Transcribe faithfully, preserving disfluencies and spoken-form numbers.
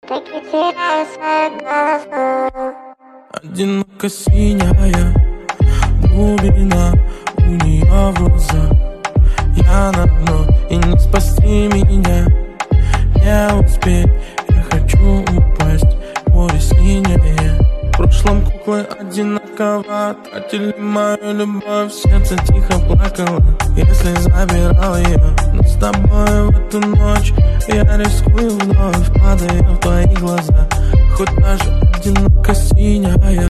Треки теряю своих глазах. Одиноко синяя глубина у нее в глазах. Я на дно, и не спасти меня не успеть. Я хочу упасть, море синее. В прошлом куклы одинаково тратили мою любовь. Сердце тихо плакало, если забирал ее. Но с тобой в эту ночь я рискую вновь, падая в твои глаза. Хоть даже одиноко синяя.